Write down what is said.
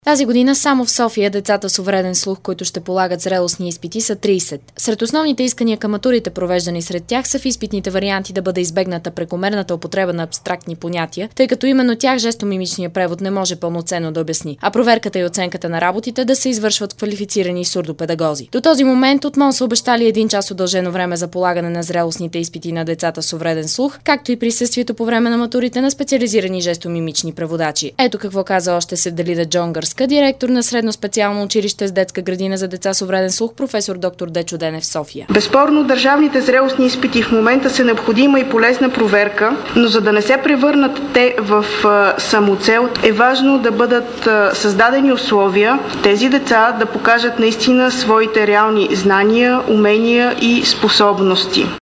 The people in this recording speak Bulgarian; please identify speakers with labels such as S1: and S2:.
S1: Тази година само в София децата с увреден слух, които ще полагат зрелостни изпити, са 30. Сред основните искания към матурите, провеждани сред тях, са в изпитните варианти да бъде избегната прекомерната употреба на абстрактни понятия, тъй като именно тях жестомимичния превод не може пълноценно да обясни, а проверката и оценката на работите да се извършват квалифицирани сурдопедагози. До този момент от МОН са обещали 1 час удължено време за полагане на зрелостните изпити на децата с увреден слух, както и присъствието по време на матурите на специализирани жестомимични преводачи. Ето какво каза още Севделида Джонгърска, директор на средно специално училище с детска градина за деца с увреден слух, професор доктор Дечо Денев в София.
S2: Безспорно, държавните зрелостни изпити в момента са необходима и полезна проверка, но за да не се превърнат те в самоцел, е важно да бъдат създадени условия тези деца да покажат наистина своите реални знания, умения и способности.